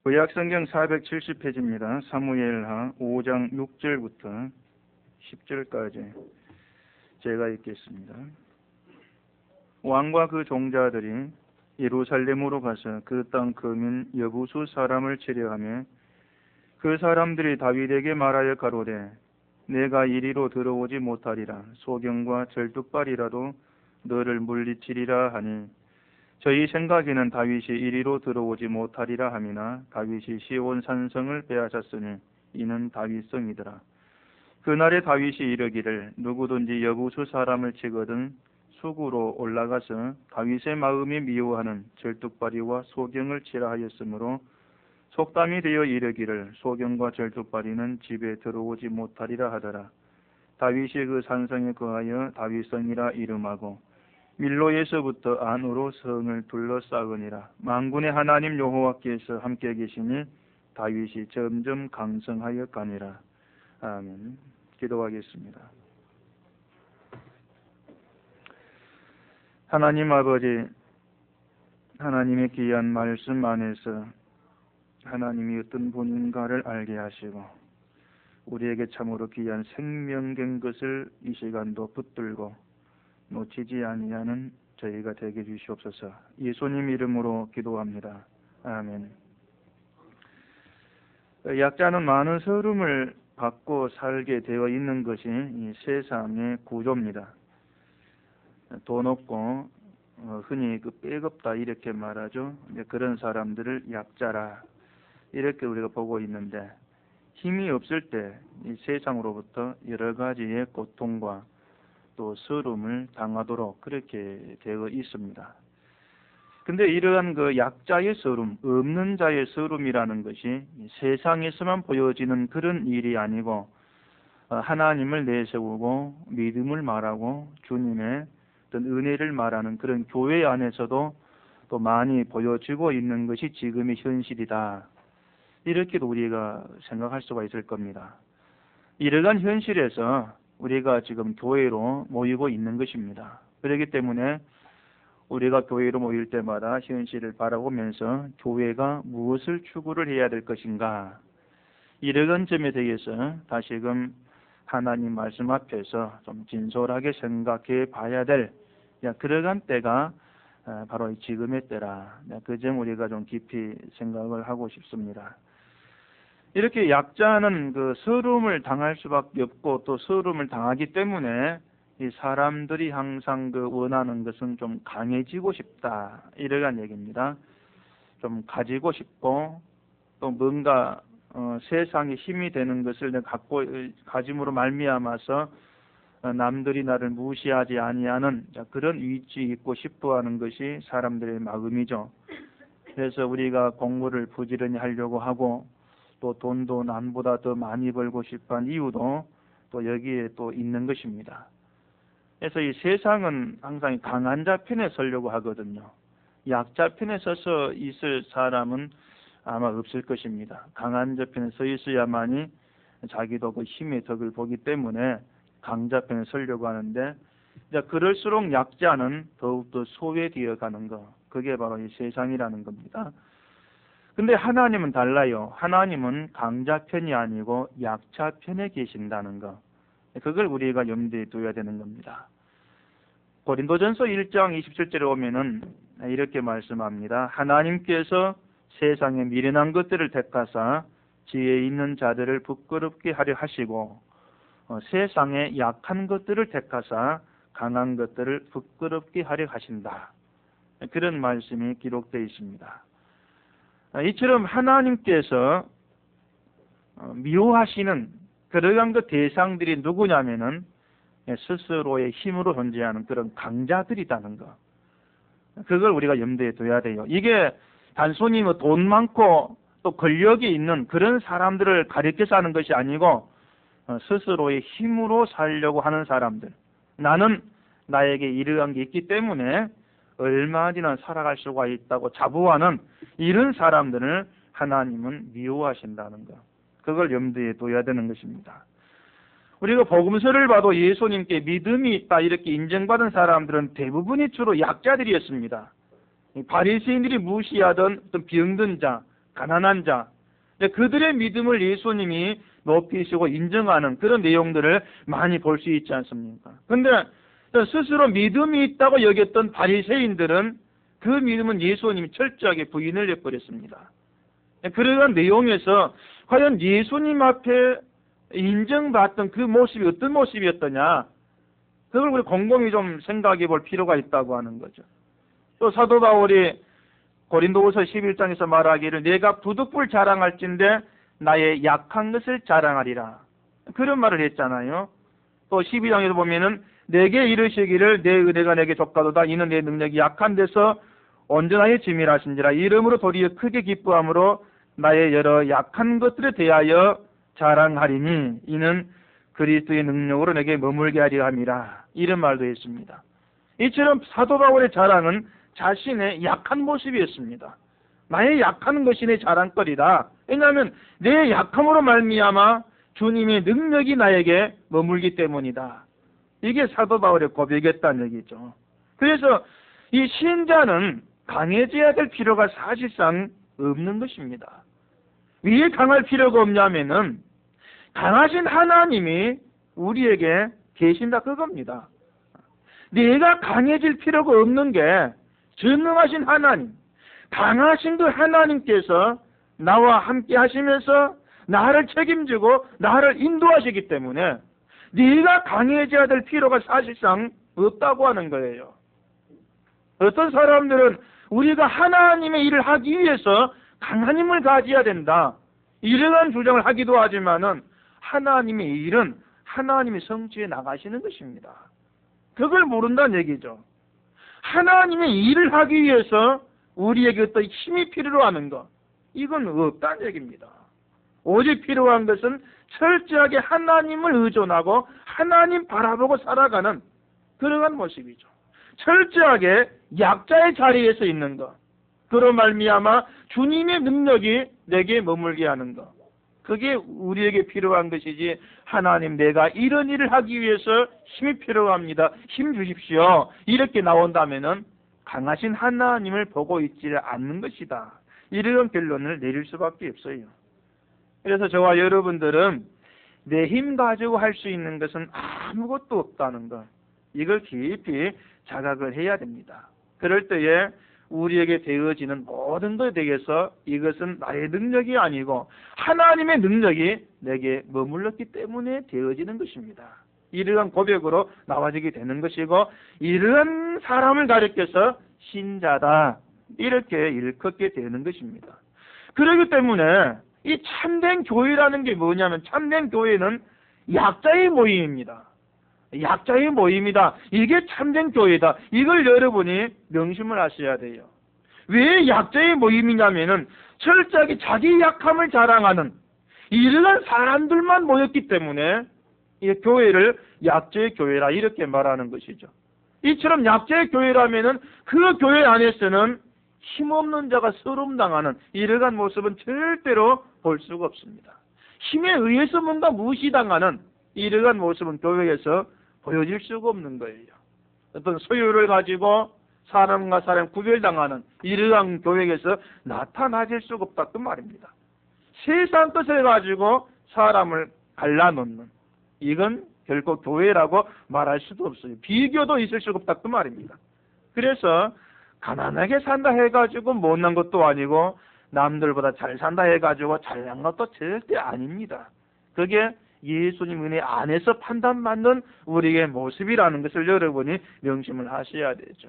구약성경 470페이지입니다. 사무엘하 5장 6절부터 10절까지 제가 읽겠습니다. 왕과 그 종자들이 예루살렘으로 가서 그 땅 거민 여부수 사람을 치려하며 그 사람들이 다윗에게 말하여 가로되 내가 이리로 들어오지 못하리라. 소경과 절뚝발이라도 너를 물리치리라 하니 저희 생각에는 다윗이 이리로 들어오지 못하리라 함이나 다윗이 시온 산성을 빼앗았으니 이는 다윗성이더라. 그날에 다윗이 이르기를 누구든지 여부수 사람을 치거든 수구로 올라가서 다윗의 마음이 미워하는 절뚝발이와 소경을 치라 하였으므로 속담이 되어 이르기를 소경과 절뚝발이는 집에 들어오지 못하리라 하더라. 다윗이 그 산성에 거하여 다윗성이라 이름하고 밀로에서부터 안으로 성을 둘러싸으니라. 만군의 하나님 여호와께서 함께 계시니 다윗이 점점 강성하여 가니라. 아멘. 기도하겠습니다. 하나님 아버지, 하나님의 귀한 말씀 안에서 하나님이 어떤 분인가를 알게 하시고 우리에게 참으로 귀한 생명된 것을 이 시간도 붙들고 놓치지 아니하는 저희가 되게 주시옵소서. 예수님 이름으로 기도합니다. 아멘. 약자는 많은 서름을 받고 살게 되어 있는 것이 이 세상의 구조입니다. 돈 없고 흔히 빼겁다 이렇게 말하죠. 그런 사람들을 약자라 이렇게 우리가 보고 있는데 힘이 없을 때 이 세상으로부터 여러 가지의 고통과 또 서름을 당하도록 그렇게 되어 있습니다. 근데 이러한 그 약자의 서름, 없는 자의 서름이라는 것이 세상에서만 보여지는 그런 일이 아니고 하나님을 내세우고 믿음을 말하고 주님의 어떤 은혜를 말하는 그런 교회 안에서도 또 많이 보여지고 있는 것이 지금의 현실이다. 이렇게도 우리가 생각할 수가 있을 겁니다. 이러한 현실에서 우리가 지금 교회로 모이고 있는 것입니다. 그렇기 때문에 우리가 교회로 모일 때마다 현실을 바라보면서 교회가 무엇을 추구를 해야 될 것인가, 이러한 점에 대해서 다시금 하나님 말씀 앞에서 좀 진솔하게 생각해 봐야 될 그러한 때가 바로 지금의 때라. 그 점 우리가 좀 깊이 생각을 하고 싶습니다. 이렇게 약자는 그 서름을 당할 수밖에 없고 또 서름을 당하기 때문에 이 사람들이 항상 그 원하는 것은 좀 강해지고 싶다 이러한 얘기입니다. 좀 가지고 싶고 또 뭔가 세상에 힘이 되는 것을 내가 가짐으로 말미암아서 남들이 나를 무시하지 아니하는 그런 위치 있고 싶어하는 것이 사람들의 마음이죠. 그래서 우리가 공부를 부지런히 하려고 하고 또 돈도 남보다 더 많이 벌고 싶어한 이유도 또 여기에 또 있는 것입니다. 그래서 이 세상은 항상 강한 자 편에 서려고 하거든요. 약자 편에 서서 있을 사람은 아마 없을 것입니다. 강한 자 편에 서 있어야만이 자기도 그 힘의 덕을 보기 때문에 강자 편에 서려고 하는데 그럴수록 약자는 더욱더 소외되어 가는 것, 그게 바로 이 세상이라는 겁니다. 근데 하나님은 달라요. 하나님은 강자 편이 아니고 약자 편에 계신다는 것, 그걸 우리가 염두에 둬야 되는 겁니다. 고린도전서 1장 27절에 오면은 이렇게 말씀합니다. 하나님께서 세상에 미련한 것들을 택하사 지혜 있는 자들을 부끄럽게 하려 하시고 세상에 약한 것들을 택하사 강한 것들을 부끄럽게 하려 하신다. 그런 말씀이 기록되어 있습니다. 이처럼 하나님께서 미워하시는 그러한 그 대상들이 누구냐면은 스스로의 힘으로 존재하는 그런 강자들이라는 것, 그걸 우리가 염두에 둬야 돼요. 이게 단순히 돈 많고 또 권력이 있는 그런 사람들을 가리켜서 하는 것이 아니고 스스로의 힘으로 살려고 하는 사람들, 나는 나에게 이러한 게 있기 때문에 얼마나 살아갈 수가 있다고 자부하는 이런 사람들을 하나님은 미워하신다는 것, 그걸 염두에 둬야 되는 것입니다. 우리가 복음서를 봐도 예수님께 믿음이 있다 이렇게 인정받은 사람들은 대부분이 주로 약자들이었습니다. 바리새인들이 무시하던 어떤 병든 자, 가난한 자, 그들의 믿음을 예수님이 높이시고 인정하는 그런 내용들을 많이 볼 수 있지 않습니까? 근데 스스로 믿음이 있다고 여겼던 바리새인들은 그 믿음은 예수님이 철저하게 부인을 해버렸습니다. 그러한 내용에서 과연 예수님 앞에 인정받던 그 모습이 어떤 모습이었더냐, 그걸 우리 곰곰이 좀 생각해 볼 필요가 있다고 하는 거죠. 또 사도 바울이 고린도후서 11장에서 말하기를 내가 부득불 자랑할진대 나의 약한 것을 자랑하리라, 그런 말을 했잖아요. 또 12장에서 보면은 내게 이르시기를 내 은혜가 내게 족하도다 이는 내 능력이 약한 데서 온전하게 지밀하신지라 이름으로 도리어 크게 기뻐함으로 나의 여러 약한 것들에 대하여 자랑하리니 이는 그리스도의 능력으로 내게 머물게 하리라 함이라, 이런 말도 했습니다. 이처럼 사도 바울의 자랑은 자신의 약한 모습이었습니다. 나의 약한 것이 내 자랑거리다. 왜냐하면 내 약함으로 말미암아 주님의 능력이 나에게 머물기 때문이다. 이게 사도 바울의 고백이었다는 얘기죠. 그래서 이 신자는 강해져야 될 필요가 사실상 없는 것입니다. 왜 강할 필요가 없냐면은 강하신 하나님이 우리에게 계신다, 그겁니다. 내가 강해질 필요가 없는 게 전능하신 하나님, 강하신 그 하나님께서 나와 함께 하시면서 나를 책임지고 나를 인도하시기 때문에 네가 강해져야 될 필요가 사실상 없다고 하는 거예요. 어떤 사람들은 우리가 하나님의 일을 하기 위해서 강한 힘을 가져야 된다, 이러한 주장을 하기도 하지만은 하나님의 일은 하나님이 성취해 나가시는 것입니다. 그걸 모른다는 얘기죠. 하나님의 일을 하기 위해서 우리에게 어떤 힘이 필요로 하는 것, 이건 없다는 얘기입니다. 오직 필요한 것은 철저하게 하나님을 의존하고 하나님 바라보고 살아가는 그러한 모습이죠. 철저하게 약자의 자리에서 있는 것, 그로 말미암아 주님의 능력이 내게 머물게 하는 것, 그게 우리에게 필요한 것이지 하나님 내가 이런 일을 하기 위해서 힘이 필요합니다, 힘 주십시오, 이렇게 나온다면은 강하신 하나님을 보고 있지 않는 것이다, 이런 결론을 내릴 수밖에 없어요. 그래서 저와 여러분들은 내 힘 가지고 할 수 있는 것은 아무것도 없다는 것, 이걸 깊이 자각을 해야 됩니다. 그럴 때에 우리에게 되어지는 모든 것에 대해서 이것은 나의 능력이 아니고 하나님의 능력이 내게 머물렀기 때문에 되어지는 것입니다. 이러한 고백으로 나와지게 되는 것이고, 이러한 사람을 가리켜서 신자다, 이렇게 일컫게 되는 것입니다. 그렇기 때문에 이 참된 교회라는 게 뭐냐면, 참된 교회는 약자의 모임입니다. 약자의 모임이다. 이게 참된 교회다. 이걸 여러분이 명심을 하셔야 돼요. 왜 약자의 모임이냐면은 철저하게 자기 약함을 자랑하는 이러한 사람들만 모였기 때문에 이 교회를 약자의 교회라 이렇게 말하는 것이죠. 이처럼 약자의 교회라면은 그 교회 안에서는 힘없는 자가 서름당하는 이러한 모습은 절대로 볼 수가 없습니다. 힘에 의해서 뭔가 무시당하는 이러한 모습은 교회에서 보여질 수가 없는 거예요. 어떤 소유를 가지고 사람과 사람 구별당하는 이러한 교회에서 나타나질 수가 없다, 그 말입니다. 세상 뜻을 가지고 사람을 갈라놓는, 이건 결코 교회라고 말할 수도 없어요. 비교도 있을 수가 없다, 그 말입니다. 그래서 가난하게 산다 해가지고 못난 것도 아니고 남들보다 잘 산다 해가지고 잘난 것도 절대 아닙니다. 그게 예수님 은혜 안에서 판단받는 우리의 모습이라는 것을 여러분이 명심을 하셔야 되죠.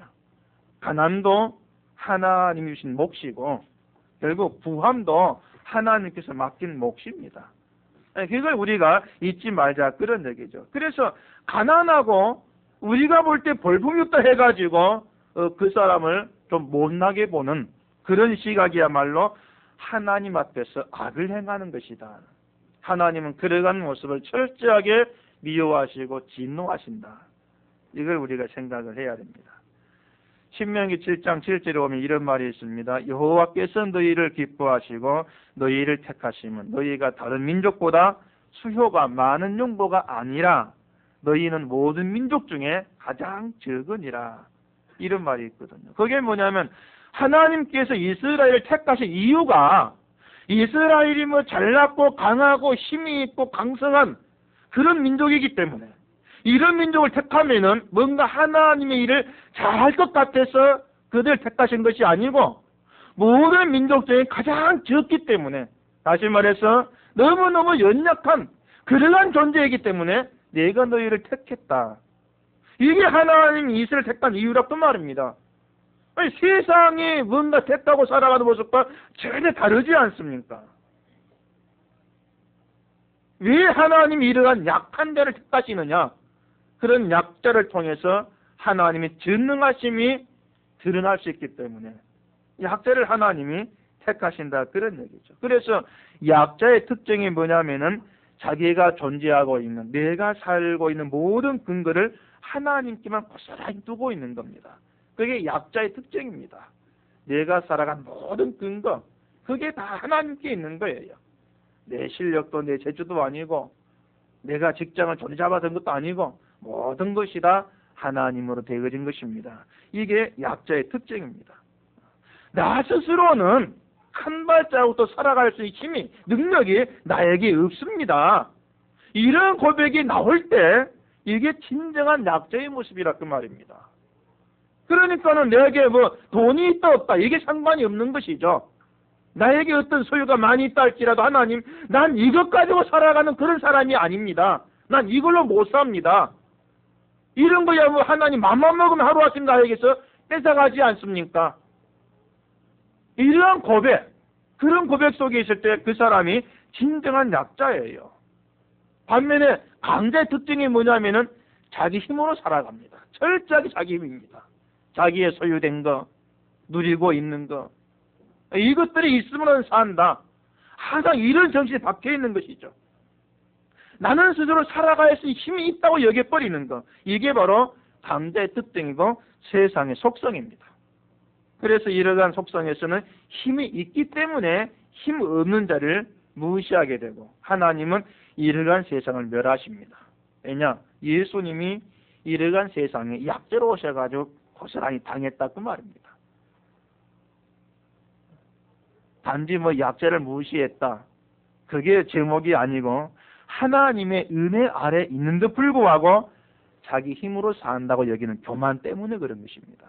가난도 하나님이 주신 몫이고 결국 부함도 하나님께서 맡긴 몫입니다. 그걸 우리가 잊지 말자, 그런 얘기죠. 그래서 가난하고 우리가 볼 때 볼품이 없다 해가지고 그 사람을 좀 못나게 보는 그런 시각이야말로 하나님 앞에서 악을 행하는 것이다. 하나님은 그러한 모습을 철저하게 미워하시고 진노하신다. 이걸 우리가 생각을 해야 됩니다. 신명기 7장 7절에 보면 이런 말이 있습니다. 여호와께서 너희를 기뻐하시고 너희를 택하심은 너희가 다른 민족보다 수효가 많은 용보가 아니라 너희는 모든 민족 중에 가장 적으니라. 이런 말이 있거든요. 그게 뭐냐면 하나님께서 이스라엘을 택하신 이유가 이스라엘이 뭐 잘났고 강하고 힘이 있고 강성한 그런 민족이기 때문에 이런 민족을 택하면은 뭔가 하나님의 일을 잘할 것 같아서 그들 택하신 것이 아니고 모든 민족 중에 가장 적기 때문에, 다시 말해서 너무너무 연약한 그러한 존재이기 때문에 내가 너희를 택했다. 이게 하나님이 이스라엘을 택한 이유라고 말입니다. 아니, 세상이 뭔가 택하고 살아가는 모습과 전혀 다르지 않습니까? 왜 하나님이 이러한 약한 자를 택하시느냐? 그런 약자를 통해서 하나님의 전능하심이 드러날 수 있기 때문에 약자를 하나님이 택하신다, 그런 얘기죠. 그래서 약자의 특징이 뭐냐면은 자기가 존재하고 있는, 내가 살고 있는 모든 근거를 하나님께만 고스란히 두고 있는 겁니다. 그게 약자의 특징입니다. 내가 살아간 모든 근거, 그게 다 하나님께 있는 거예요. 내 실력도 내 재주도 아니고 내가 직장을 조리 잡아둔 것도 아니고 모든 것이 다 하나님으로 되어진 것입니다. 이게 약자의 특징입니다. 나 스스로는 한 발자국도 살아갈 수 있는 힘이, 능력이 나에게 없습니다. 이런 고백이 나올 때 이게 진정한 약자의 모습이라 그 말입니다. 그러니까는 내게 뭐 돈이 있다 없다 이게 상관이 없는 것이죠. 나에게 어떤 소유가 많이 있다 할지라도 하나님, 난 이것 가지고 살아가는 그런 사람이 아닙니다. 난 이걸로 못 삽니다. 이런 거야 뭐 하나님 맘만 먹으면 하루아침 나에게서 뺏어가지 않습니까? 이러한 고백, 그런 고백 속에 있을 때 그 사람이 진정한 약자예요. 반면에 강자의 특징이 뭐냐면은 자기 힘으로 살아갑니다. 철저하게 자기 힘입니다. 자기의 소유된 거, 누리고 있는 거, 이것들이 있으면 산다. 항상 이런 정신이 박혀 있는 것이죠. 나는 스스로 살아갈 수 있는 힘이 있다고 여겨버리는 것, 이게 바로 강자의 특징이고 세상의 속성입니다. 그래서 이러한 속성에서는 힘이 있기 때문에 힘 없는 자를 무시하게 되고 하나님은 이러한 세상을 멸하십니다. 왜냐? 예수님이 이러한 세상에 약자로 오셔가지고 고스란히 당했다 그 말입니다. 단지 뭐 약자를 무시했다, 그게 제목이 아니고 하나님의 은혜 아래 있는데 불구하고 자기 힘으로 산다고 여기는 교만 때문에 그런 것입니다.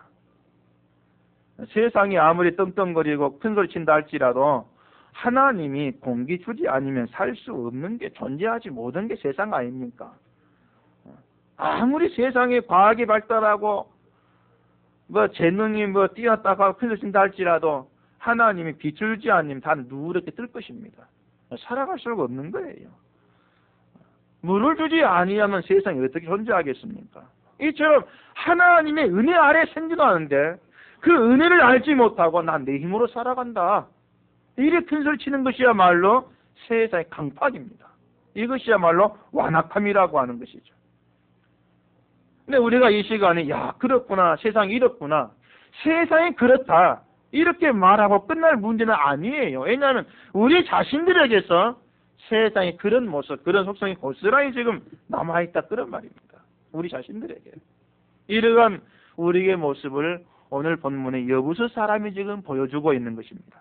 세상이 아무리 떵떵거리고 큰소리 친다 할지라도 하나님이 공기 주지 않으면 살 수 없는 게, 존재하지 못한 게 세상 아닙니까? 아무리 세상에 과학이 발달하고 뭐 재능이 뭐 뛰어났다고 큰소리 친다 할지라도 하나님이 빛을 주지 않으면 다 누렇게 뜰 것입니다. 살아갈 수가 없는 거예요. 물을 주지 아니하면 세상이 어떻게 존재하겠습니까? 이처럼 하나님의 은혜 아래 생존하는데 그 은혜를 알지 못하고 난 내 힘으로 살아간다, 이렇게 큰소리 치는 것이야말로 세상의 강팍입니다. 이것이야말로 완악함이라고 하는 것이죠. 근데 우리가 이 시간에 야 그렇구나, 세상이 이렇구나, 세상이 그렇다 이렇게 말하고 끝날 문제는 아니에요. 왜냐하면 우리 자신들에게서 세상의 그런 모습, 그런 속성이 고스란히 지금 남아있다 그런 말입니다. 우리 자신들에게. 이러한 우리의 모습을 오늘 본문의 여부수 사람이 지금 보여주고 있는 것입니다.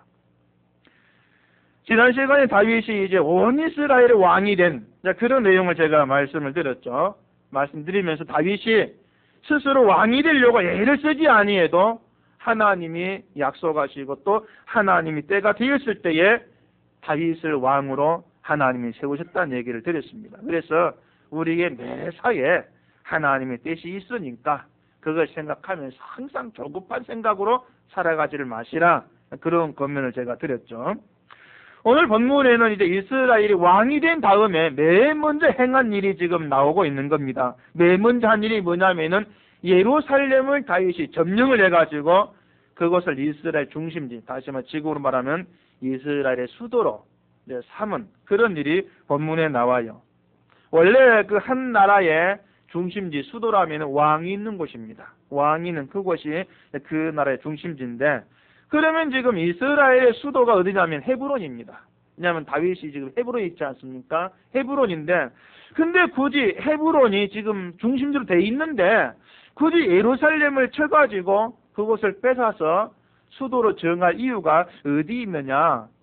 지난 시간에 다윗이 이제 온 이스라엘의 왕이 된 그런 내용을 제가 말씀을 드렸죠. 말씀드리면서 다윗이 스스로 왕이 되려고 애를 쓰지 아니해도 하나님이 약속하시고 또 하나님이 때가 되었을 때에 다윗을 왕으로 하나님이 세우셨다는 얘기를 드렸습니다. 그래서 우리의 매사에 하나님의 뜻이 있으니까 그걸 생각하면서 항상 조급한 생각으로 살아가지를 마시라, 그런 권면을 제가 드렸죠. 오늘 본문에는 이제 이스라엘이 왕이 된 다음에 맨 먼저 행한 일이 지금 나오고 있는 겁니다. 맨 먼저 한 일이 뭐냐면은 예루살렘을 다윗이 점령을 해가지고 그것을 이스라엘 중심지, 다시 말해 지구로 말하면 이스라엘의 수도로 삼은 그런 일이 본문에 나와요. 원래 그 한 나라의 중심지, 수도라면 왕이 있는 곳입니다. 왕이 있는 그곳이 그 나라의 중심지인데, 그러면 지금 이스라엘의 수도가 어디냐면 헤브론입니다. 왜냐하면 다윗이 지금 헤브론에 있지 않습니까? 헤브론인데, 근데 굳이 헤브론이 지금 중심지로 돼 있는데 굳이 예루살렘을 쳐가지고 그곳을 뺏어서 수도로 정할 이유가 어디 있느냐?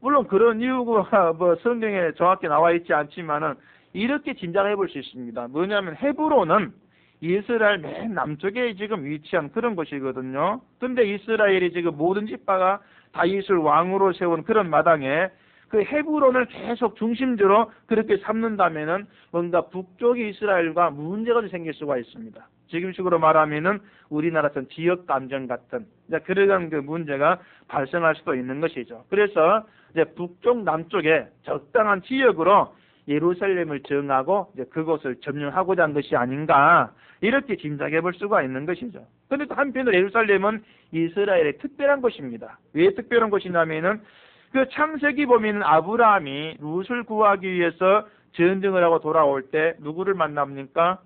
물론 그런 이유가 뭐 성경에 정확히 나와 있지 않지만은 이렇게 짐작해 볼 수 있습니다. 뭐냐면 헤브론은 이스라엘 맨 남쪽에 지금 위치한 그런 곳이거든요. 근데 이스라엘이 지금 모든 지파가 다윗을 왕으로 세운 그런 마당에 그 헤브론을 계속 중심지로 그렇게 삼는다면은 뭔가 북쪽의 이스라엘과 문제가 좀 생길 수가 있습니다. 지금식으로 말하면은 우리나라처럼 지역 감정 같은 그런 그 문제가 발생할 수도 있는 것이죠. 그래서 이제 북쪽 남쪽에 적당한 지역으로 예루살렘을 정하고 이제 그곳을 점령하고자 한 것이 아닌가 이렇게 짐작해 볼 수가 있는 것이죠. 그런데 또 한편으로 예루살렘은 이스라엘의 특별한 곳입니다. 왜 특별한 곳이냐면은 그 창세기 보면 아브라함이 룻을 구하기 위해서 전쟁을 하고 돌아올 때 누구를 만납니까?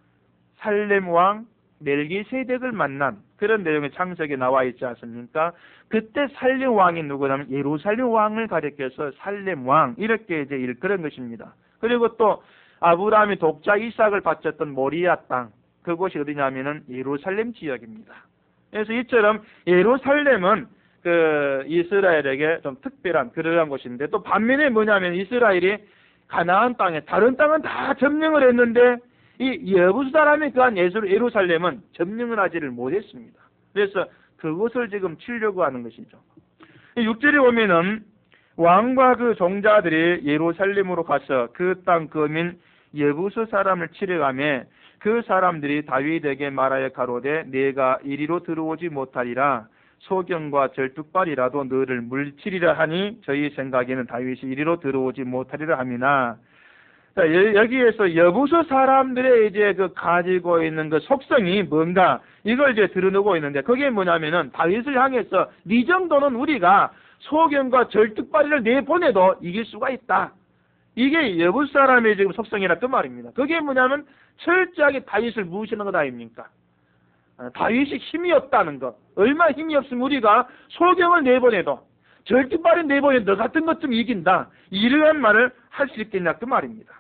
살렘 왕 멜기세덱을 만난 그런 내용이 창세기에 나와 있지 않습니까? 그때 살렘 왕이 누구냐면 예루살렘 왕을 가리켜서 살렘 왕 이렇게 이제 그런 것입니다. 그리고 또 아브라함이 독자 이삭을 바쳤던 모리아 땅 그곳이 어디냐면은 예루살렘 지역입니다. 그래서 이처럼 예루살렘은 그 이스라엘에게 좀 특별한 그러한 곳인데 또 반면에 뭐냐면 이스라엘이 가나안 땅에 다른 땅은 다 점령을 했는데 이 여부수 사람이 그한 예루살렘은 점령을 하지를 못했습니다. 그래서 그것을 지금 치려고 하는 것이죠. 6절에 보면은 왕과 그 종자들이 예루살렘으로 가서 그 땅 거민 여부수 사람을 치려가며 그 사람들이 다윗에게 말하여 가로되 내가 이리로 들어오지 못하리라 소경과 절뚝발이라도 너를 물리치리라 하니 저희 생각에는 다윗이 이리로 들어오지 못하리라 함이나. 자, 여기에서 여부수 사람들의 이제 그 가지고 있는 그 속성이 뭔가 이걸 이제 드러내고 있는데 그게 뭐냐면은 다윗을 향해서 네 정도는 우리가 소경과 절뚝발이를 내보내도 이길 수가 있다. 이게 여부수 사람의 지금 속성이라 그 말입니다. 그게 뭐냐면 철저하게 다윗을 무시하는 것 아닙니까? 다윗이 힘이 없다는 것. 얼마나 힘이 없으면 우리가 소경을 내보내도 절뚝발을 내보내도 너 같은 것 좀 이긴다. 이러한 말을 할 수 있겠냐 그 말입니다.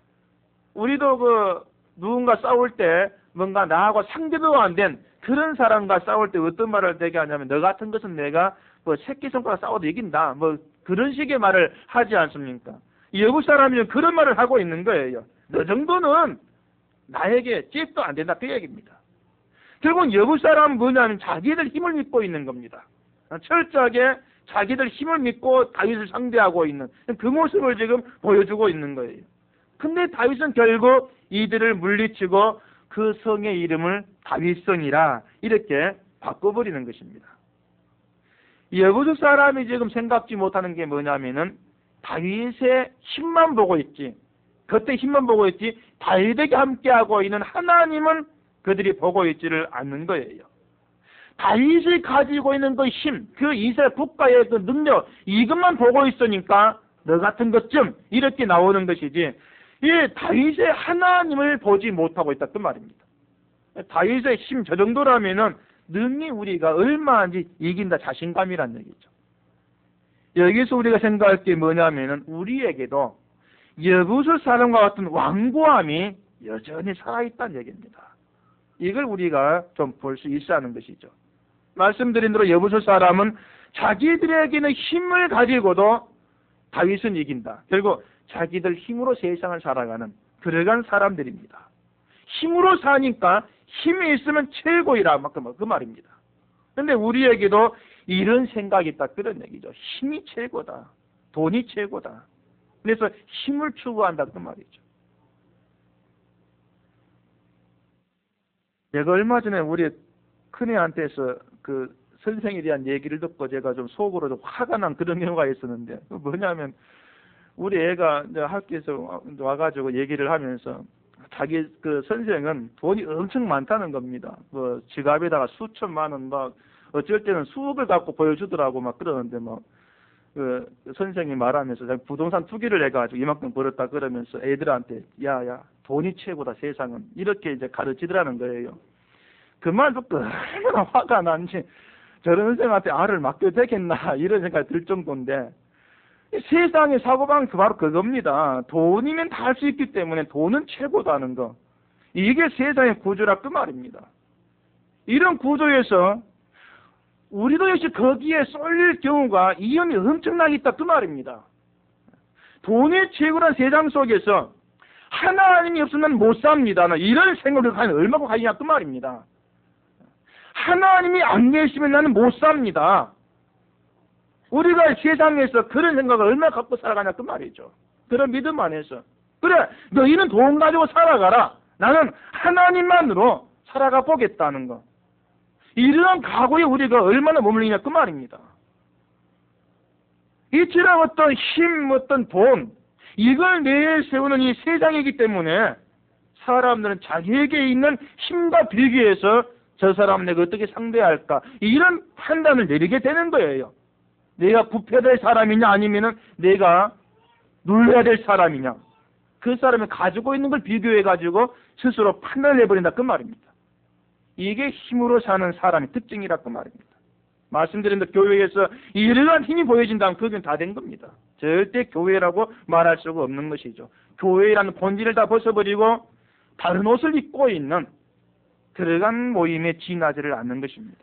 우리도 그 누군가 싸울 때 뭔가 나하고 상대도 안 된 그런 사람과 싸울 때 어떤 말을 되게 하냐면 너 같은 것은 내가 뭐 새끼손가락 싸워도 이긴다. 뭐 그런 식의 말을 하지 않습니까? 여부 사람이 그런 말을 하고 있는 거예요. 너 정도는 나에게 찝도 안 된다 그 얘기입니다. 결국 여부 사람은 뭐냐면 자기들 힘을 믿고 있는 겁니다. 철저하게 자기들 힘을 믿고 다윗을 상대하고 있는 그 모습을 지금 보여주고 있는 거예요. 근데 다윗은 결국 이들을 물리치고 그 성의 이름을 다윗성이라 이렇게 바꿔버리는 것입니다. 여부수 사람이 지금 생각지 못하는 게 뭐냐면은 다윗의 힘만 보고 있지, 그때 힘만 보고 있지 다윗에게 함께하고 있는 하나님은 그들이 보고 있지를 않는 거예요. 다윗이 가지고 있는 그 힘, 그 이스라엘 국가의 그 능력 이것만 보고 있으니까 너 같은 것쯤 이렇게 나오는 것이지 이 다윗의 하나님을 보지 못하고 있다 그 말입니다. 다윗의 힘 저 정도라면은 능히 우리가 얼마인지 이긴다 자신감이란 얘기죠. 여기서 우리가 생각할 게 뭐냐면은 우리에게도 여부수 사람과 같은 완고함이 여전히 살아있다는 얘기입니다. 이걸 우리가 좀 볼 수 있어 하는 것이죠. 말씀드린 대로 여부수 사람은 자기들에게는 힘을 가지고도 다윗은 이긴다. 결국 자기들 힘으로 세상을 살아가는 그러한 사람들입니다. 힘으로 사니까 힘이 있으면 최고이라 그 말입니다. 그런데 우리에게도 이런 생각이 있다 그런 얘기죠. 힘이 최고다. 돈이 최고다. 그래서 힘을 추구한다 그 말이죠. 제가 얼마 전에 우리 큰애한테서 그 선생에 대한 얘기를 듣고 제가 좀 속으로 좀 화가 난 그런 경우가 있었는데 뭐냐면 우리 애가 이제 학교에서 와가지고 얘기를 하면서 자기 그 선생은 돈이 엄청 많다는 겁니다. 뭐 지갑에다가 수천만 원 막 어쩔 때는 수억을 갖고 보여주더라고 막 그러는데 막 그 선생이 말하면서 부동산 투기를 해가지고 이만큼 벌었다 그러면서 애들한테 야야 돈이 최고다 세상은 이렇게 이제 가르치더라는 거예요. 그 말도 얼마나 화가 난지 저런 선생한테 알을 맡겨도 되겠나 이런 생각이 들 정도인데 세상의 사고방은 바로 그겁니다. 돈이면 다 할 수 있기 때문에 돈은 최고다는 거. 이게 세상의 구조라 그 말입니다. 이런 구조에서 우리도 역시 거기에 쏠릴 경우가 위험이 엄청나게 있다 그 말입니다. 돈의 최고란 세상 속에서 하나님이 없으면 못 삽니다. 이런 생각을 하면 얼마나 가지냐 그 말입니다. 하나님이 안 계시면 나는 못 삽니다. 우리가 세상에서 그런 생각을 얼마나 갖고 살아가냐 그 말이죠. 그런 믿음 안에서. 그래, 너희는 돈 가지고 살아가라. 나는 하나님만으로 살아가 보겠다는 거. 이러한 각오에 우리가 얼마나 머물리냐 그 말입니다. 이처럼 어떤 힘, 어떤 돈, 이걸 내세우는 이 세상이기 때문에 사람들은 자기에게 있는 힘과 비교해서 저 사람 내가 어떻게 상대할까 이런 판단을 내리게 되는 거예요. 내가 부패해야 될 사람이냐 아니면은 내가 눌러야 될 사람이냐, 그 사람이 가지고 있는 걸 비교해가지고 스스로 판단을 해버린다 그 말입니다. 이게 힘으로 사는 사람의 특징이라 그 말입니다. 말씀드린 대로 교회에서 이러한 힘이 보여진다면 그건 다 된 겁니다. 절대 교회라고 말할 수가 없는 것이죠. 교회라는 본질을 다 벗어버리고 다른 옷을 입고 있는 그러한 모임에 지나지를 않는 것입니다.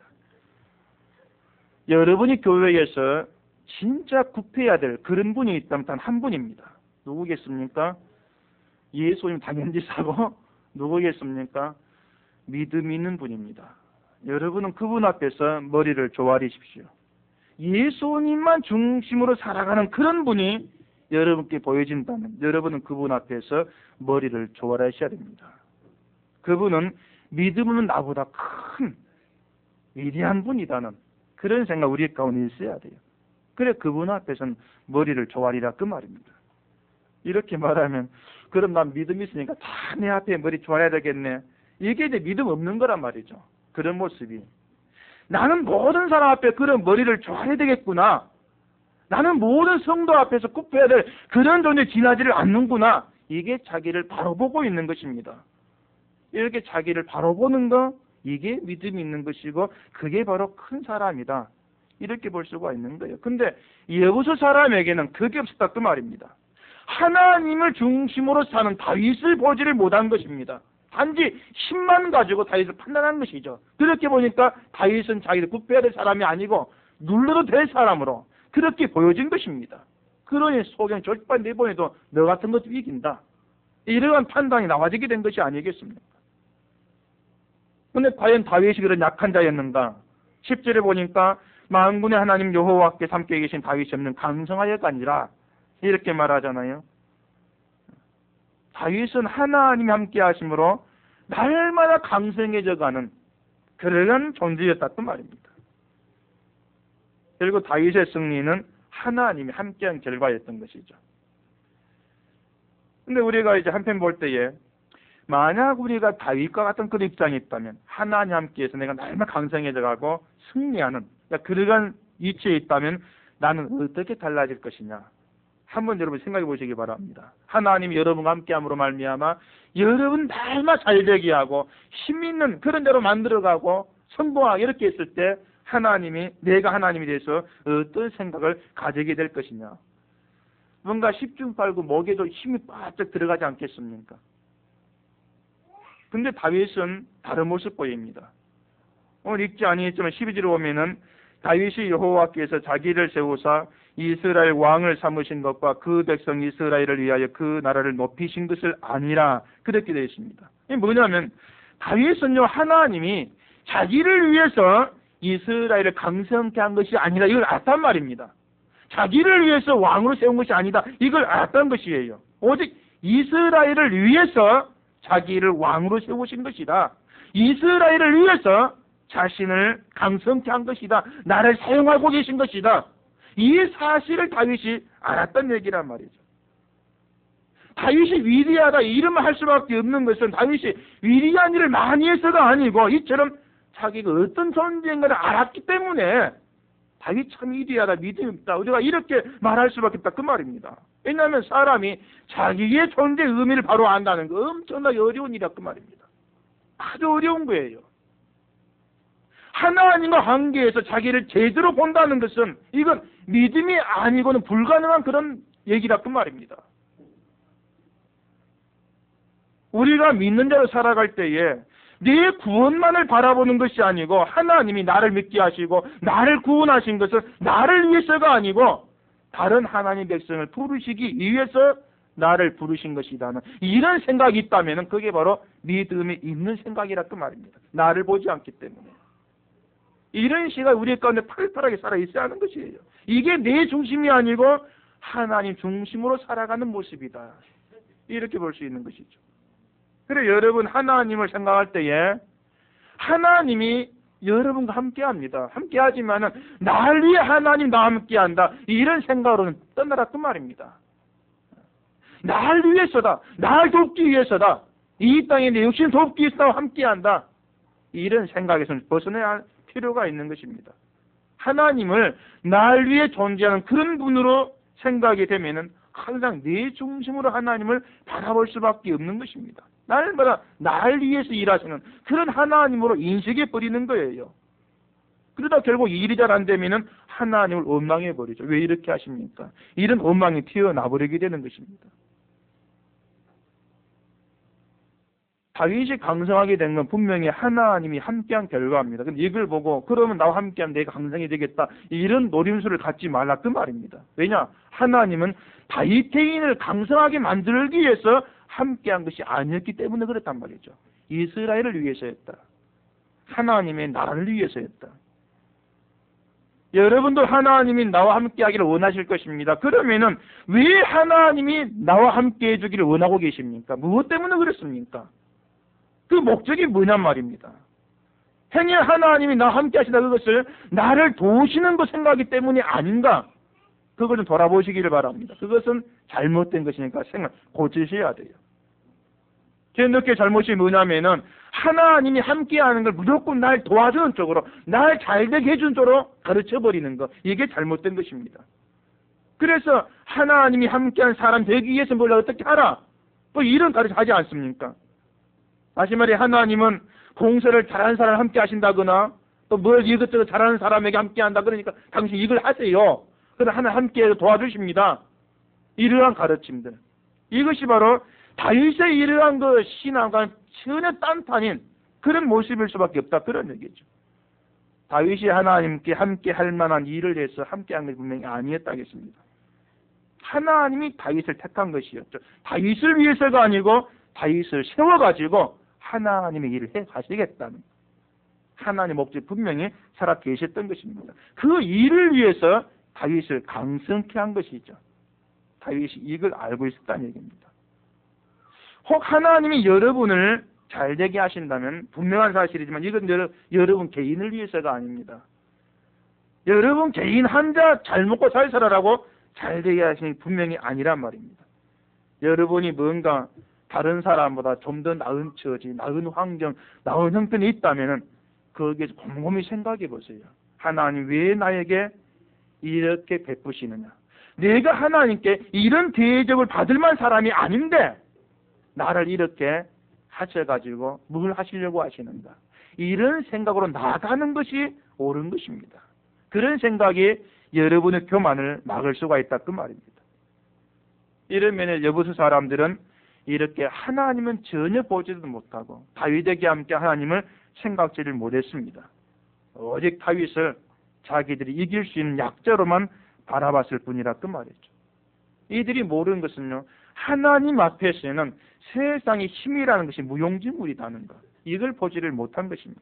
여러분이 교회에서 진짜 굽혀야 될 그런 분이 있다면 단 한 분입니다. 누구겠습니까? 예수님 당연히 사고 누구겠습니까? 믿음 있는 분입니다. 여러분은 그분 앞에서 머리를 조아리십시오. 예수님만 중심으로 살아가는 그런 분이 여러분께 보여진다면 여러분은 그분 앞에서 머리를 조아리셔야 됩니다. 그분은 믿음은 나보다 큰 위대한 분이다는 그런 생각 우리 가운데 있어야 돼요. 그래 그분 앞에서는 머리를 조아리라 그 말입니다. 이렇게 말하면 그럼 난 믿음 있으니까 다 내 앞에 머리 조아려야 되겠네. 이게 이제 믿음 없는 거란 말이죠. 그런 모습이. 나는 모든 사람 앞에 그런 머리를 조아려야 되겠구나. 나는 모든 성도 앞에서 굽혀야 될 그런 존재 지나지를 않는구나. 이게 자기를 바로 보고 있는 것입니다. 이렇게 자기를 바로 보는 거, 이게 믿음이 있는 것이고 그게 바로 큰 사람이다. 이렇게 볼 수가 있는 거예요. 근데 여호수 사람에게는 그게 없었다 그 말입니다. 하나님을 중심으로 사는 다윗을 보지를 못한 것입니다. 단지 힘만 가지고 다윗을 판단한 것이죠. 그렇게 보니까 다윗은 자기를 굽혀야 될 사람이 아니고 눌러도 될 사람으로 그렇게 보여진 것입니다. 그러니 소경 절반 내보내도 너 같은 것도 이긴다. 이러한 판단이 나와지게 된 것이 아니겠습니까? 그런데 과연 다윗이 그런 약한 자였는가? 10절에 보니까 만군의 하나님 여호와께서 함께 계신 다윗이 없는 강성하여가 아니라 이렇게 말하잖아요. 다윗은 하나님이 함께 하심으로 날마다 강성해져가는 그러한 존재였다 그 말입니다. 그리고 다윗의 승리는 하나님이 함께한 결과였던 것이죠. 근데 우리가 이제 한편 볼 때에 만약 우리가 다윗과 같은 그런 입장이 있다면 하나님 함께해서 내가 날마다 강성해져가고 승리하는 그러한 위치에 있다면 나는 어떻게 달라질 것이냐. 한번 여러분 생각해 보시기 바랍니다. 하나님이 여러분과 함께함으로 말미암아 여러분 날마다 잘되게 하고 힘있는 그런 대로 만들어가고 성공하게 이렇게 했을 때 하나님이 내가 하나님에 대해서 어떤 생각을 가지게 될 것이냐. 뭔가 십중팔구 목에도 힘이 바짝 들어가지 않겠습니까? 근데 다윗은 다른 모습 보입니다. 오늘 읽지 아니했지만 12절에 보면은 다윗이 여호와께서 자기를 세우사 이스라엘 왕을 삼으신 것과 그 백성 이스라엘을 위하여 그 나라를 높이신 것을 아니라 그렇게 되어 있습니다. 이게 뭐냐면 다윗은요 하나님이 자기를 위해서 이스라엘을 강성케 한 것이 아니라 이걸 알았단 말입니다. 자기를 위해서 왕으로 세운 것이 아니다. 이걸 알았다는 것이에요. 오직 이스라엘을 위해서 자기를 왕으로 세우신 것이다. 이스라엘을 위해서 자신을 강성케 한 것이다. 나를 사용하고 계신 것이다. 이 사실을 다윗이 알았던 얘기란 말이죠. 다윗이 위대하다 이름을 할 수밖에 없는 것은 다윗이 위대한 일을 많이 해서가 아니고 이처럼 자기가 어떤 존재인가를 알았기 때문에 다윗 참 위대하다, 믿음이 있다. 우리가 이렇게 말할 수밖에 없다 그 말입니다. 왜냐하면 사람이 자기의 존재의 의미를 바로 안다는 거 엄청나게 어려운 일이다 그 말입니다. 아주 어려운 거예요. 하나님과 관계에서 자기를 제대로 본다는 것은 이건 믿음이 아니고는 불가능한 그런 얘기다 그 말입니다. 우리가 믿는 자로 살아갈 때에 내 구원만을 바라보는 것이 아니고 하나님이 나를 믿게 하시고 나를 구원하신 것은 나를 위해서가 아니고 다른 하나님 백성을 부르시기 위해서 나를 부르신 것이라는 이런 생각이 있다면 그게 바로 믿음이 있는 생각이라 그 말입니다. 나를 보지 않기 때문에. 이런 시각 우리 가운데 팔팔하게 살아 있어야 하는 것이에요. 이게 내 중심이 아니고 하나님 중심으로 살아가는 모습이다. 이렇게 볼 수 있는 것이죠. 그래 여러분 하나님을 생각할 때에 하나님이 여러분과 함께합니다. 함께하지만은 날 위해 하나님 나와 함께한다. 이런 생각으로는 떠나라 그 말입니다. 날 위해서다. 날 돕기 위해서다. 이 땅에 내 육신 돕기 위해서 함께한다. 이런 생각에서는 벗어나야 할 필요가 있는 것입니다. 하나님을 날 위해 존재하는 그런 분으로 생각이 되면은 항상 내 중심으로 하나님을 바라볼 수밖에 없는 것입니다. 날마다 날 위해서 일하시는 그런 하나님으로 인식해 버리는 거예요. 그러다 결국 일이 잘 안 되면은 하나님을 원망해 버리죠. 왜 이렇게 하십니까? 이런 원망이 튀어나 버리게 되는 것입니다. 다윗이 강성하게 된 건 분명히 하나님이 함께한 결과입니다. 근데 이걸 보고 그러면 나와 함께하면 내가 강성이 되겠다 이런 노림수를 갖지 말라 그 말입니다. 왜냐? 하나님은 다윗인을 강성하게 만들기 위해서 함께한 것이 아니었기 때문에 그렇단 말이죠. 이스라엘을 위해서였다. 하나님의 나라를 위해서였다. 여러분도 하나님이 나와 함께하기를 원하실 것입니다. 그러면은 왜 하나님이 나와 함께해 주기를 원하고 계십니까? 무엇 때문에 그렇습니까? 그 목적이 뭐냔 말입니다. 행여 하나님이 나와 함께 하시다 그것을 나를 도우시는 것 생각하기 때문이 아닌가? 그걸 좀 돌아보시기를 바랍니다. 그것은 잘못된 것이니까 생각 고치셔야 돼요. 제 느끼는 잘못이 뭐냐면은 하나님이 함께하는 걸 무조건 날 도와주는 쪽으로 날 잘되게 해주는 쪽으로 가르쳐버리는 것 이게 잘못된 것입니다. 그래서 하나님이 함께한 사람 되기 위해서 뭘 어떻게 하라? 뭐 이런 가르쳐 하지 않습니까? 다시 말해 하나님은 공사를 잘하는 사람을 함께 하신다거나 또 뭘 이것저것 잘하는 사람에게 함께 한다 그러니까 당신 이걸 하세요. 그럼 하나님 함께 도와주십니다. 이러한 가르침들. 이것이 바로 다윗의 이러한 그 신앙과 전혀 딴판인 그런 모습일 수밖에 없다 그런 얘기죠. 다윗이 하나님께 함께 할 만한 일을 해서 함께 한 것이 분명히 아니었다겠습니다. 하나님이 다윗을 택한 것이었죠. 다윗을 위해서가 아니고 다윗을 세워가지고 하나님의 일을 해 가시겠다는 하나님의 목적이 분명히 살아 계셨던 것입니다. 그 일을 위해서 다윗을 강성케 한 것이죠. 다윗이 이걸 알고 있었다는 얘기입니다. 혹 하나님이 여러분을 잘되게 하신다면 분명한 사실이지만 이건 여러분 개인을 위해서가 아닙니다. 여러분 개인 한자 잘 먹고 잘 살아라고 잘되게 하시는 게 분명히 아니란 말입니다. 여러분이 뭔가 다른 사람보다 좀 더 나은 처지, 나은 환경, 나은 형편이 있다면 거기에 곰곰이 생각해 보세요. 하나님 왜 나에게 이렇게 베푸시느냐? 내가 하나님께 이런 대접을 받을 만한 사람이 아닌데 나를 이렇게 하셔가지고 뭘 하시려고 하시는가? 이런 생각으로 나아가는 것이 옳은 것입니다. 그런 생각이 여러분의 교만을 막을 수가 있다 그 말입니다. 이런 면에 여보수 사람들은 이렇게 하나님은 전혀 보지도 못하고 다윗에게 함께 하나님을 생각지를 못했습니다. 오직 다윗을 자기들이 이길 수 있는 약자로만 바라봤을 뿐이라 그 말이죠. 이들이 모르는 것은요, 하나님 앞에서는 세상의 힘이라는 것이 무용지물이라는 것, 이걸 보지를 못한 것입니다.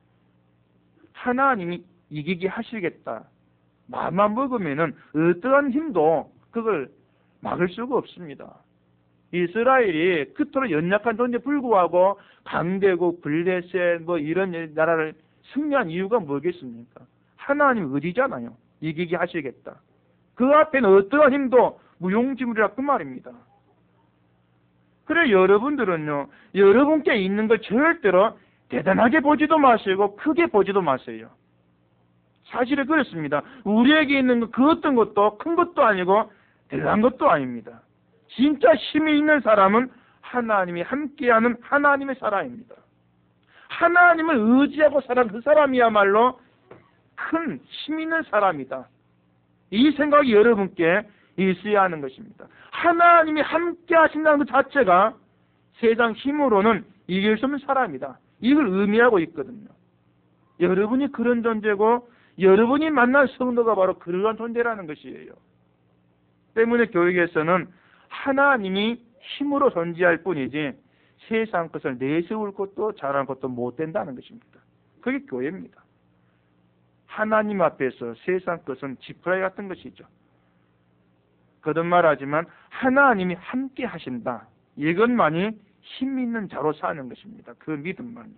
하나님이 이기게 하시겠다 마음만 먹으면은 어떠한 힘도 그걸 막을 수가 없습니다. 이스라엘이 그토록 연약한 존재에 불구하고 강대국, 블레셋 뭐 이런 나라를 승리한 이유가 뭐겠습니까? 하나님 의지잖아요. 이기게 하시겠다. 그 앞에는 어떠한 힘도 무용지물이라 그 말입니다. 그래 여러분들은요, 여러분께 있는 걸 절대로 대단하게 보지도 마시고 크게 보지도 마세요. 사실은 그렇습니다. 우리에게 있는 것, 그 어떤 것도 큰 것도 아니고 대단한 것도 아닙니다. 진짜 힘이 있는 사람은 하나님이 함께하는 하나님의 사람입니다. 하나님을 의지하고 살아가는 그 사람이야말로 큰 힘 있는 사람이다. 이 생각이 여러분께 있어야 하는 것입니다. 하나님이 함께 하신다는 것 자체가 세상 힘으로는 이길 수 없는 사람이다. 이걸 의미하고 있거든요. 여러분이 그런 존재고 여러분이 만날 성도가 바로 그러한 존재라는 것이에요. 때문에 교육에서는 하나님이 힘으로 존재할 뿐이지 세상 것을 내세울 것도 잘하는 것도 못 된다는 것입니다. 그게 교회입니다. 하나님 앞에서 세상 것은 지푸라기 같은 것이죠. 거듭말하지만 하나님이 함께 하신다. 이것만이 힘 있는 자로 사는 것입니다. 그 믿음만이.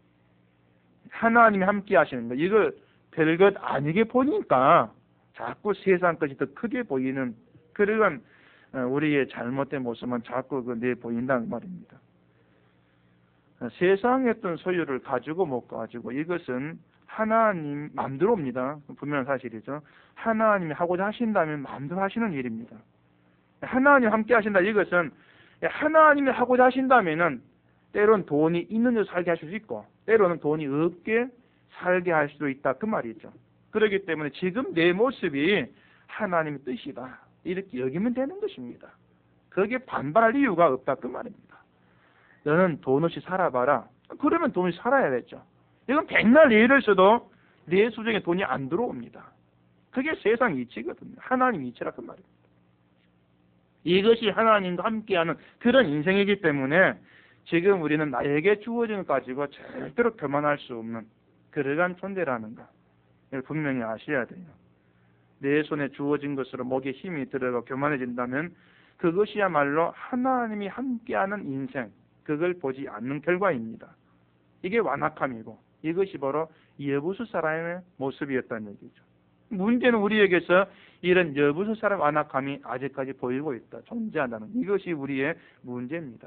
하나님이 함께 하시는 것, 이걸 별것 아니게 보니까 자꾸 세상 것이 더 크게 보이는 그러한 우리의 잘못된 모습만 자꾸 내보인다는 말입니다. 세상의 어떤 소유를 가지고 못 가지고 이것은 하나님 마음대로입니다. 분명한 사실이죠. 하나님이 하고자 하신다면 마음대로 하시는 일입니다. 하나님 함께 하신다 이것은 하나님이 하고자 하신다면은 때로는 돈이 있는 데서 살게 하실 수 있고 때로는 돈이 없게 살게 할 수도 있다 그 말이죠. 그렇기 때문에 지금 내 모습이 하나님의 뜻이다 이렇게 여기면 되는 것입니다. 거기에 반발할 이유가 없다 그 말입니다. 너는 돈 없이 살아봐라. 그러면 돈이 살아야겠죠. 이건 백날 예를 써도 내 수중에 돈이 안 들어옵니다. 그게 세상 이치거든요. 하나님 이치라 그 말입니다. 이것이 하나님과 함께하는 그런 인생이기 때문에 지금 우리는 나에게 주어진 것 가지고 절대로 교만할 수 없는 그러한 존재라는 것 이걸 분명히 아셔야 돼요. 내 손에 주어진 것으로 목에 힘이 들어가 교만해진다면 그것이야말로 하나님이 함께하는 인생 그걸 보지 않는 결과입니다. 이게 완악함이고 이것이 바로 여부수 사람의 모습이었다는 얘기죠. 문제는 우리에게서 이런 여부수 사람 완악함이 아직까지 보이고 있다. 존재한다는 이것이 우리의 문제입니다.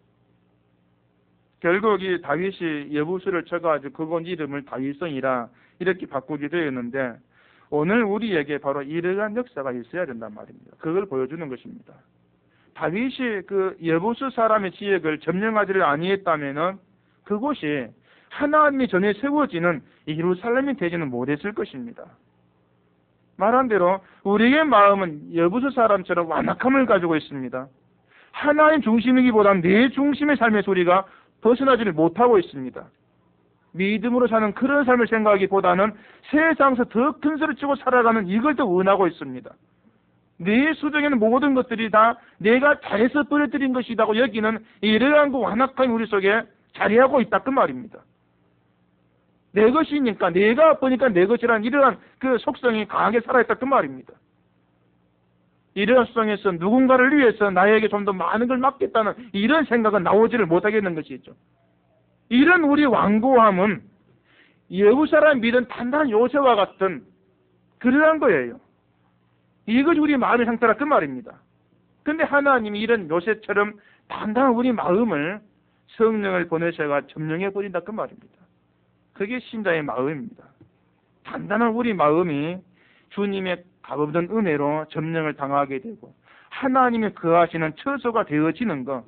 결국 이 다윗이 여부수를 쳐가지고 그곳 이름을 다윗성이라 이렇게 바꾸게 되었는데 오늘 우리에게 바로 이러한 역사가 있어야 된단 말입니다. 그걸 보여주는 것입니다. 다윗이 그 여부수 사람의 지역을 점령하지를 아니했다면은 그곳이 하나님이 전에 세워지는 예루살렘이 되지는 못했을 것입니다. 말한 대로 우리의 마음은 여부수 사람처럼 완악함을 가지고 있습니다. 하나님 중심이기보다는 내 중심의 삶의 소리가 벗어나지를 못하고 있습니다. 믿음으로 사는 그런 삶을 생각하기보다는 세상에서 더 큰 소리 치고 살아가는 이걸 더 원하고 있습니다. 내 수중에는 모든 것들이 다 내가 잘해서 버려뜨린 것이라고 여기는 이러한 그 완악함이 우리 속에 자리하고 있다 그 말입니다. 내 것이니까 내가 보니까 내 것이라는 이러한 그 속성이 강하게 살아있다 그 말입니다. 이러한 속성에서 누군가를 위해서 나에게 좀 더 많은 걸 맡겠다는 이런 생각은 나오지를 못하겠는 것이죠. 이런 우리 완고함은 여부사람 믿은 단단한 요새와 같은 그러한 거예요. 이것이 우리 마음의 상태라 그 말입니다. 근데 하나님이 이런 요새처럼 단단한 우리 마음을 성령을 보내셔가 점령해 버린다 그 말입니다. 그게 신자의 마음입니다. 단단한 우리 마음이 주님의 값없는 은혜로 점령을 당하게 되고 하나님이 거하시는 처소가 되어지는 것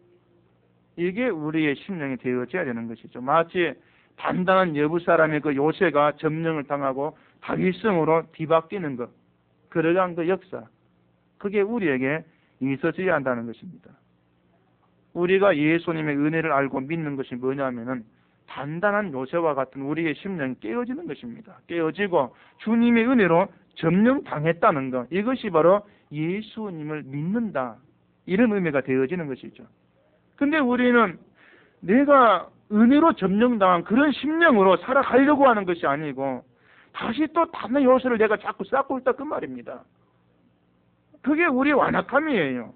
이게 우리의 심령이 되어져야 되는 것이죠. 마치 단단한 여부사람의 그 요새가 점령을 당하고 다윗성으로 뒤바뀌는 것 그러한 그 역사 그게 우리에게 있어져야 한다는 것입니다. 우리가 예수님의 은혜를 알고 믿는 것이 뭐냐면은 단단한 요새와 같은 우리의 심령이 깨어지는 것입니다. 깨어지고 주님의 은혜로 점령당했다는 것 이것이 바로 예수님을 믿는다 이런 의미가 되어지는 것이죠. 근데 우리는 내가 은혜로 점령당한 그런 심령으로 살아가려고 하는 것이 아니고 다시 또 다른 요소를 내가 자꾸 쌓고 있다 그 말입니다. 그게 우리의 완악함이에요.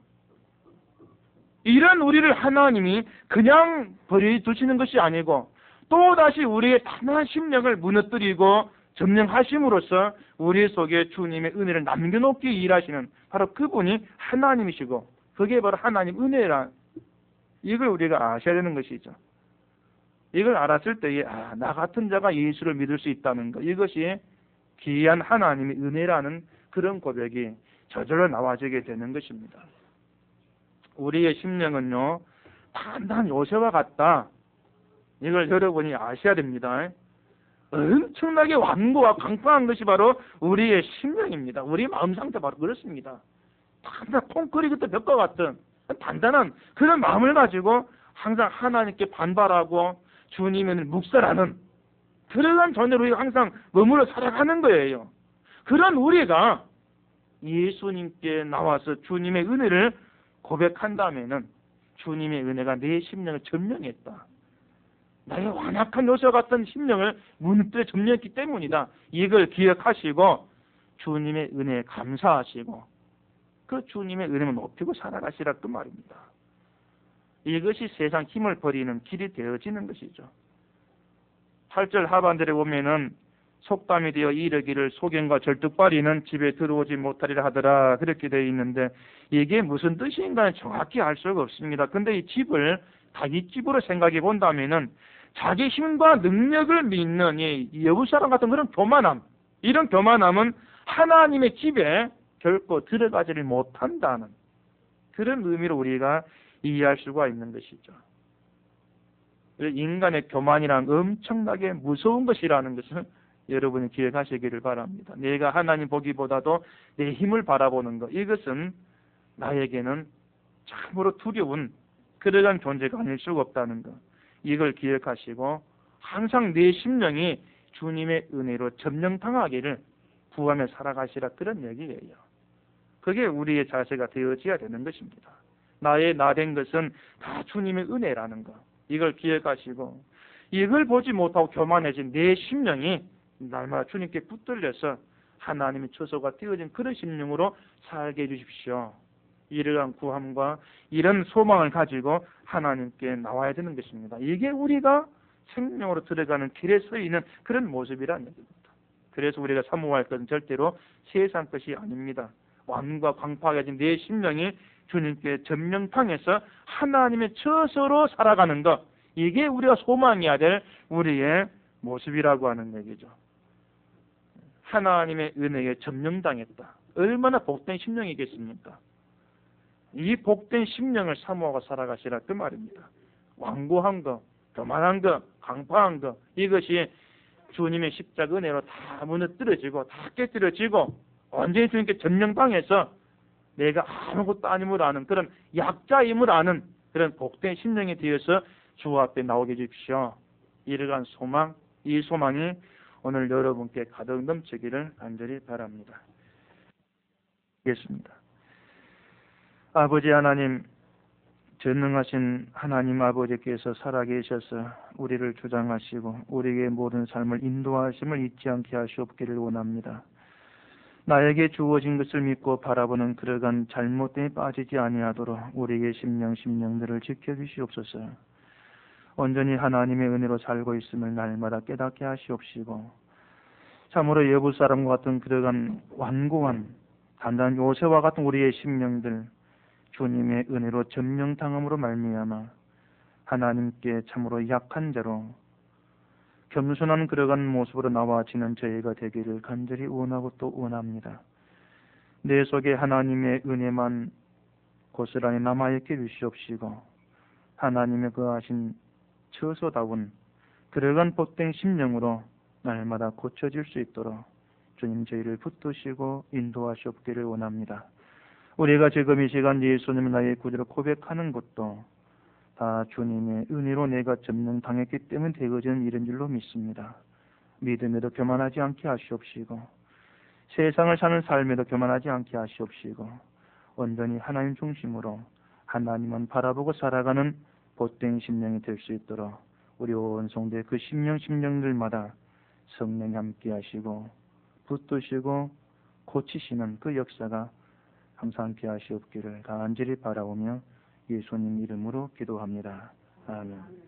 이런 우리를 하나님이 그냥 버려두시는 것이 아니고 또다시 우리의 단단한 심령을 무너뜨리고 점령하심으로써 우리 속에 주님의 은혜를 남겨놓기 일하시는 바로 그분이 하나님이시고 그게 바로 하나님 은혜라 이걸 우리가 아셔야 되는 것이죠. 이걸 알았을 때에 나 같은 자가 예수를 믿을 수 있다는 것 이것이 귀한 하나님의 은혜라는 그런 고백이 저절로 나와지게 되는 것입니다. 우리의 심령은요 단단한 요새와 같다. 이걸 여러분이 아셔야 됩니다. 엄청나게 완고와 강팍한 것이 바로 우리의 심령입니다. 우리 마음 상태 바로 그렇습니다. 단단한 콘크리트 벽과 같은 단단한 그런 마음을 가지고 항상 하나님께 반발하고 주님의 은혜를 묵살하는 그러한 존재로 우리가 항상 머물러 살아가는 거예요. 그런 우리가 예수님께 나와서 주님의 은혜를 고백한다면은 주님의 은혜가 내 심령을 점령했다. 나의 완악한 요소 같은 심령을 문득 점령했기 때문이다. 이걸 기억하시고 주님의 은혜에 감사하시고 그 주님의 은혜를 높이고 살아가시라 그 말입니다. 이것이 세상 힘을 버리는 길이 되어지는 것이죠. 8절 하반절에 보면은 속담이 되어 이르기를 소경과 절뚝발이는 집에 들어오지 못하리라 하더라 그렇게 되어 있는데 이게 무슨 뜻인가는 정확히 알 수가 없습니다. 근데 이 집을 다윗집으로 생각해 본다면은 자기 힘과 능력을 믿는 이 여부사람 같은 그런 교만함, 이런 교만함은 하나님의 집에 결코 들어가지를 못한다는 그런 의미로 우리가 이해할 수가 있는 것이죠. 인간의 교만이란 엄청나게 무서운 것이라는 것을 여러분이 기억하시기를 바랍니다. 내가 하나님 보기보다도 내 힘을 바라보는 것, 이것은 나에게는 참으로 두려운 그러한 존재가 아닐 수가 없다는 것, 이걸 기억하시고 항상 내 심령이 주님의 은혜로 점령당하기를 구하며 살아가시라 그런 얘기예요. 그게 우리의 자세가 되어져야 되는 것입니다. 나의 나 된 것은 다 주님의 은혜라는 것, 이걸 기억하시고 이걸 보지 못하고 교만해진 내 심령이 날마다 주님께 붙들려서 하나님의 처소가 되어진 그런 심령으로 살게 해주십시오. 이러한 구함과 이런 소망을 가지고 하나님께 나와야 되는 것입니다. 이게 우리가 생명으로 들어가는 길에 서 있는 그런 모습이라는 얘기입니다. 그래서 우리가 사모할 것은 절대로 세상 것이 아닙니다. 왕과 광파가 가진 내 심령이 주님께 점령당해서 하나님의 처소로 살아가는 것, 이게 우리가 소망해야 될 우리의 모습이라고 하는 얘기죠. 하나님의 은혜에 점령당했다. 얼마나 복된 심령이겠습니까? 이 복된 심령을 사모하고 살아가시라 그 말입니다. 완고한 것, 교만한 것, 강파한 것, 이것이 주님의 십자가 은혜로 다 무너뜨려지고 다 깨뜨려지고 언제나 주님께 점령당해서 내가 아무것도 아님을 아는 그런 약자임을 아는 그런 복된 심령이 되어서 주 앞에 나오게 해주십시오. 이러한 소망, 이 소망이 오늘 여러분께 가득 넘치기를 간절히 바랍니다. 하겠습니다. 아버지 하나님, 전능하신 하나님 아버지께서 살아계셔서 우리를 주장하시고 우리에게 모든 삶을 인도하심을 잊지 않게 하시옵기를 원합니다. 나에게 주어진 것을 믿고 바라보는 그러한 잘못됨에 빠지지 아니하도록 우리의 심령들을 지켜주시옵소서. 온전히 하나님의 은혜로 살고 있음을 날마다 깨닫게 하시옵시고 참으로 여부 사람과 같은 그러한 완고한 단단한 요새와 같은 우리의 심령들 주님의 은혜로 점령당함으로 말미암아 하나님께 참으로 약한 자로 겸손한 그러한 모습으로 나와지는 저희가 되기를 간절히 원하고 또 원합니다. 내 속에 하나님의 은혜만 고스란히 남아있게 주시옵시고 하나님의 그하신 처소다운 그러한 복된 심령으로 날마다 고쳐질 수 있도록 주님 저희를 붙드시고 인도하시옵기를 원합니다. 우리가 지금 이 시간 예수님을 나의 구주로 고백하는 것도 다 주님의 은혜로 내가 점령당했기 때문에 되어지는 일인 줄로 믿습니다. 믿음에도 교만하지 않게 하시옵시고 세상을 사는 삶에도 교만하지 않게 하시옵시고 온전히 하나님 중심으로 하나님만 바라보고 살아가는 복된 심령이 될 수 있도록 우리 온 성도의 그 심령들마다 성령이 함께 하시고 붙드시고 고치시는 그 역사가 항상 함께 하시옵기를 간절히 바라오며 예수님 이름으로 기도합니다. 아멘.